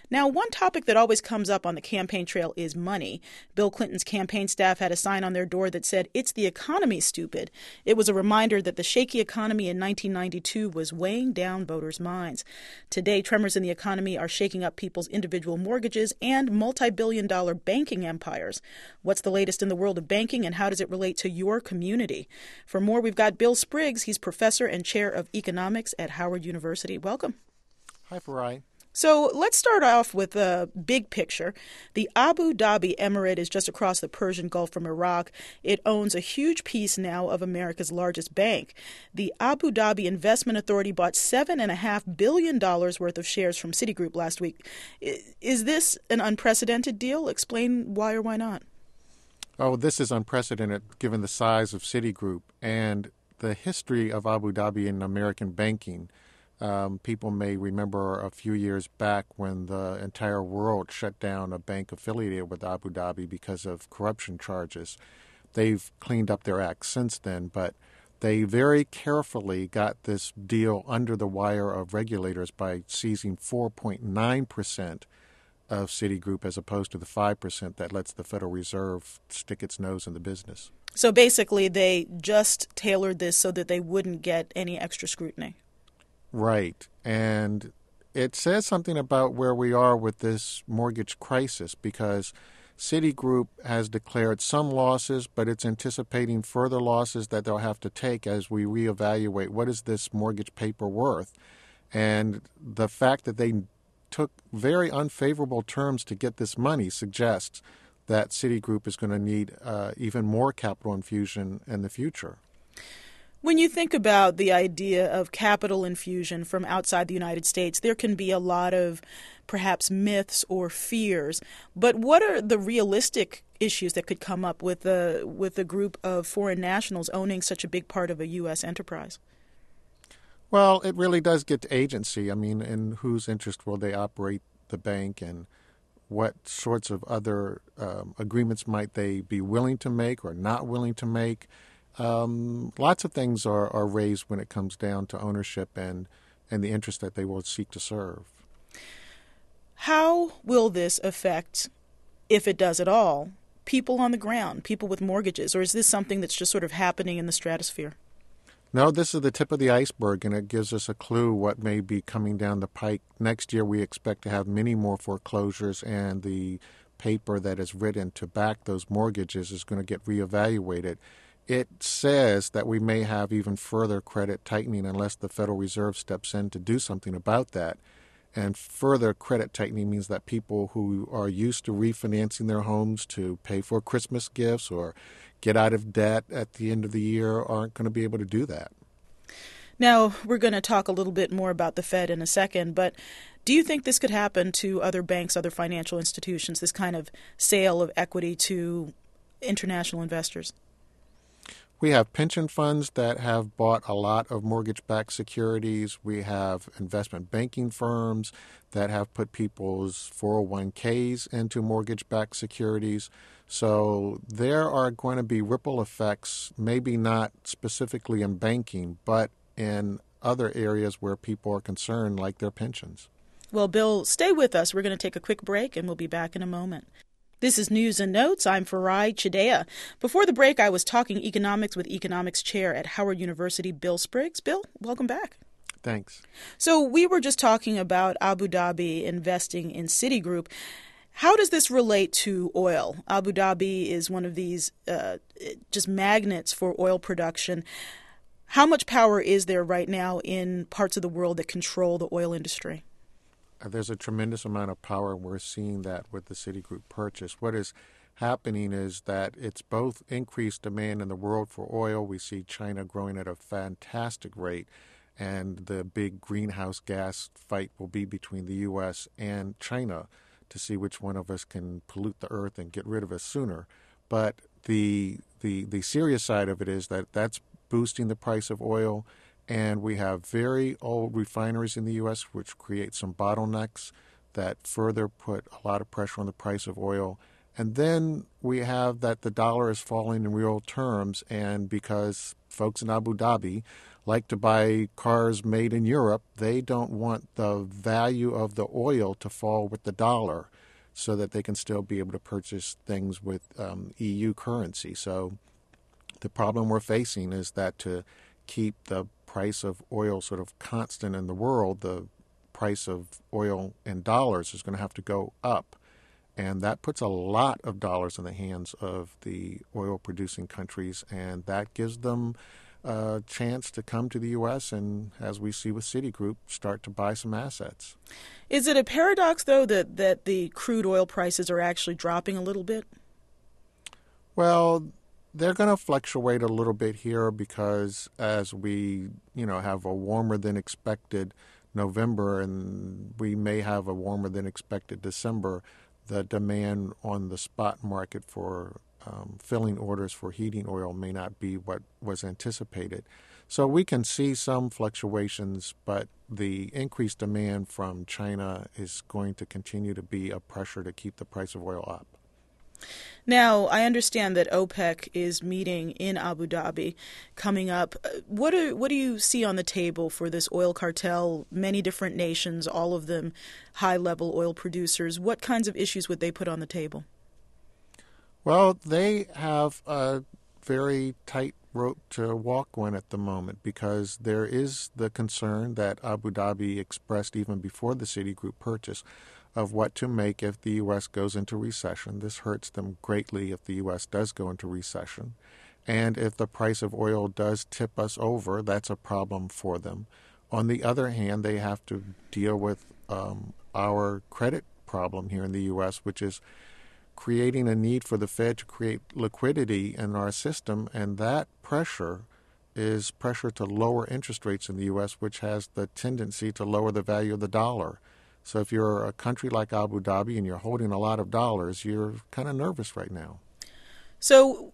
Now, one topic that always comes up on the campaign trail is money. Bill Clinton's campaign staff had a sign on their door that said, "It's the economy, stupid." It was a reminder that the shaky economy in 1992 was weighing down voters' minds. Today, tremors in the economy are shaking up people's individual mortgages and multi-billion-dollar banking empires. What's the latest in the world of banking, and how does it relate to your community? For more, we've got Bill Spriggs. He's professor and chair of economics at Howard University. Welcome. Hi, Farai. So let's start off with the big picture. The Abu Dhabi Emirate is just across the Persian Gulf from Iraq. It owns a huge piece now of America's largest bank. The Abu Dhabi Investment Authority bought $7.5 billion worth of shares from Citigroup last week. Is this an unprecedented deal? Explain why or why not. Oh, this is unprecedented given the size of Citigroup and the history of Abu Dhabi in American banking. People may remember a few years back when the entire world shut down a bank affiliated with Abu Dhabi because of corruption charges. They've cleaned up their act since then, but they very carefully got this deal under the wire of regulators by seizing 4.9% of Citigroup as opposed to the 5% that lets the Federal Reserve stick its nose in the business. So basically they just tailored this so that they wouldn't get any extra scrutiny. Right. And it says something about where we are with this mortgage crisis because Citigroup has declared some losses, but it's anticipating further losses that they'll have to take as we reevaluate what is this mortgage paper worth. And the fact that they took very unfavorable terms to get this money suggests that Citigroup is going to need even more capital infusion in the future. When you think about the idea of capital infusion from outside the United States, there can be a lot of perhaps myths or fears. But what are the realistic issues that could come up with a group of foreign nationals owning such a big part of a U.S. enterprise? Well, it really does get to agency. I mean, in whose interest will they operate the bank, and what sorts of other agreements might they be willing to make or not willing to make? Lots of things are raised when it comes down to ownership and the interest that they will seek to serve. How will this affect, if it does at all, people on the ground, people with mortgages, or is this something that's just sort of happening in the stratosphere? No, this is the tip of the iceberg, and it gives us a clue what may be coming down the pike. Next year, we expect to have many more foreclosures, and the paper that is written to back those mortgages is going to get reevaluated. It says that we may have even further credit tightening unless the Federal Reserve steps in to do something about that. And further credit tightening means that people who are used to refinancing their homes to pay for Christmas gifts or get out of debt at the end of the year aren't going to be able to do that. Now, we're going to talk a little bit more about the Fed in a second, but do you think this could happen to other banks, other financial institutions, this kind of sale of equity to international investors? We have pension funds that have bought a lot of mortgage-backed securities. We have investment banking firms that have put people's 401ks into mortgage-backed securities. So there are going to be ripple effects, maybe not specifically in banking, but in other areas where people are concerned, like their pensions. Well, Bill, stay with us. We're going to take a quick break, and we'll be back in a moment. This is News and Notes. I'm Farai Chidea. Before the break, I was talking economics with economics chair at Howard University, Bill Spriggs. Bill, welcome back. Thanks. So we were just talking about Abu Dhabi investing in Citigroup. How does this relate to oil? Abu Dhabi is one of these just magnets for oil production. How much power is there right now in parts of the world that control the oil industry? There's a tremendous amount of power, and we're seeing that with the Citigroup purchase. What is happening is that it's both increased demand in the world for oil. We see China growing at a fantastic rate, and the big greenhouse gas fight will be between the U.S. and China to see which one of us can pollute the earth and get rid of us sooner. But the serious side of it is that that's boosting the price of oil. And we have very old refineries in the U.S., which create some bottlenecks that further put a lot of pressure on the price of oil. And then we have that the dollar is falling in real terms, and because folks in Abu Dhabi like to buy cars made in Europe, they don't want the value of the oil to fall with the dollar so that they can still be able to purchase things with EU currency. So the problem we're facing is that to keep the price of oil sort of constant in the world, the price of oil in dollars is going to have to go up. And that puts a lot of dollars in the hands of the oil-producing countries, and that gives them a chance to come to the U.S. and, as we see with Citigroup, start to buy some assets. Is it a paradox, though, that the crude oil prices are actually dropping a little bit? Well, they're going to fluctuate a little bit here because as we, have a warmer than expected November and we may have a warmer than expected December, the demand on the spot market for filling orders for heating oil may not be what was anticipated. So we can see some fluctuations, but the increased demand from China is going to continue to be a pressure to keep the price of oil up. Now, I understand that OPEC is meeting in Abu Dhabi coming up. What do you see on the table for this oil cartel? Many different nations, all of them high-level oil producers. What kinds of issues would they put on the table? Well, they have a very tight rope to walk on at the moment because there is the concern that Abu Dhabi expressed even before the Citigroup purchase of what to make if the U.S. goes into recession. This hurts them greatly if the U.S. does go into recession. And if the price of oil does tip us over, that's a problem for them. On the other hand, they have to deal with our credit problem here in the U.S., which is creating a need for the Fed to create liquidity in our system, and that pressure is pressure to lower interest rates in the U.S., which has the tendency to lower the value of the dollar. So if you're a country like Abu Dhabi and you're holding a lot of dollars, you're kind of nervous right now. So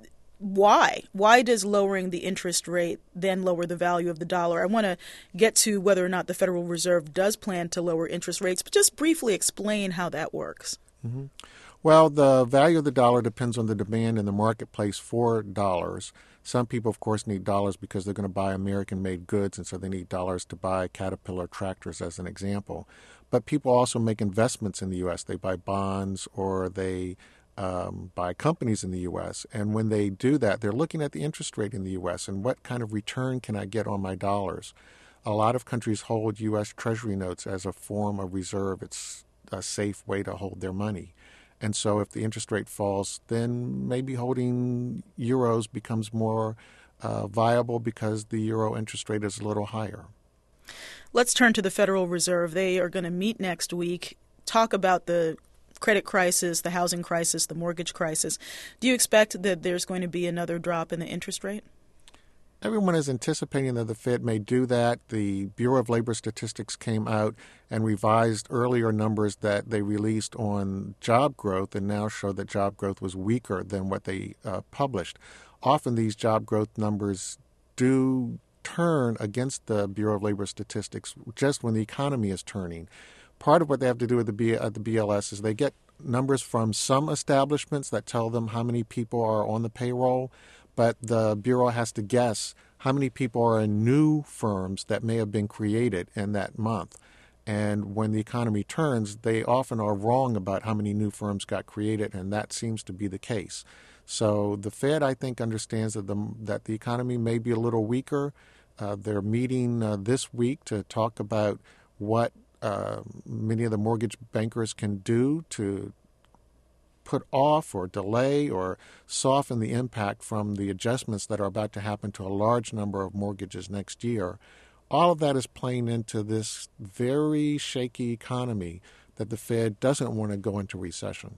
why? Why does lowering the interest rate then lower the value of the dollar? I want to get to whether or not the Federal Reserve does plan to lower interest rates, but just briefly explain how that works. Mm-hmm. Well, the value of the dollar depends on the demand in the marketplace for dollars. Some people, of course, need dollars because they're going to buy American-made goods, and so they need dollars to buy Caterpillar tractors, as an example. But people also make investments in the U.S. They buy bonds or they buy companies in the U.S. And when they do that, they're looking at the interest rate in the U.S. and what kind of return can I get on my dollars. A lot of countries hold U.S. Treasury notes as a form of reserve. It's a safe way to hold their money. And so if the interest rate falls, then maybe holding euros becomes more viable because the euro interest rate is a little higher. Let's turn to the Federal Reserve. They are going to meet next week, talk about the credit crisis, the housing crisis, the mortgage crisis. Do you expect that there's going to be another drop in the interest rate? Everyone is anticipating that the Fed may do that. The Bureau of Labor Statistics came out and revised earlier numbers that they released on job growth and now show that job growth was weaker than what they published. Often these job growth numbers do turn against the Bureau of Labor Statistics just when the economy is turning. Part of what they have to do with the BLS is they get numbers from some establishments that tell them how many people are on the payroll, but the Bureau has to guess how many people are in new firms that may have been created in that month. And when the economy turns, they often are wrong about how many new firms got created, and that seems to be the case. So the Fed, I think, understands that the economy may be a little weaker. They're meeting this week to talk about what many of the mortgage bankers can do to put off or delay or soften the impact from the adjustments that are about to happen to a large number of mortgages next year. All of that is playing into this very shaky economy that the Fed doesn't want to go into recession.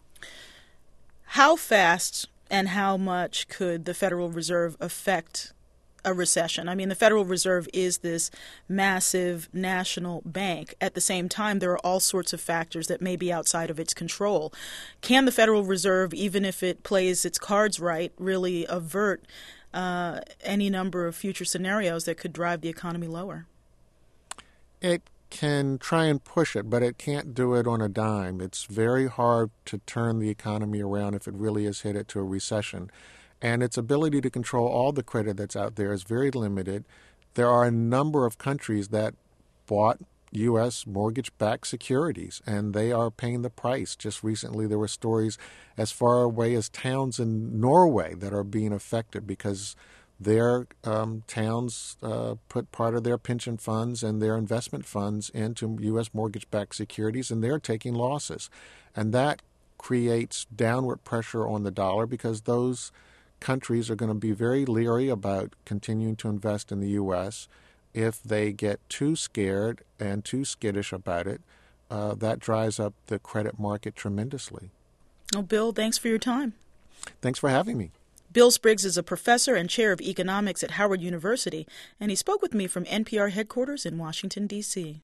How fast and how much could the Federal Reserve affect a recession? I mean, the Federal Reserve is this massive national bank. At the same time, there are all sorts of factors that may be outside of its control. Can the Federal Reserve, even if it plays its cards right, really avert any number of future scenarios that could drive the economy lower? It can try and push it, but it can't do it on a dime. It's very hard to turn the economy around if it really is headed to a recession. And its ability to control all the credit that's out there is very limited. There are a number of countries that bought U.S. mortgage-backed securities, and they are paying the price. Just recently, there were stories as far away as towns in Norway that are being affected because their towns put part of their pension funds and their investment funds into U.S. mortgage-backed securities, and they're taking losses. And that creates downward pressure on the dollar because those countries are going to be very leery about continuing to invest in the U.S. If they get too scared and too skittish about it, that dries up the credit market tremendously. Well, Bill, thanks for your time. Thanks for having me. Bill Spriggs is a professor and chair of economics at Howard University, and he spoke with me from NPR headquarters in Washington, D.C.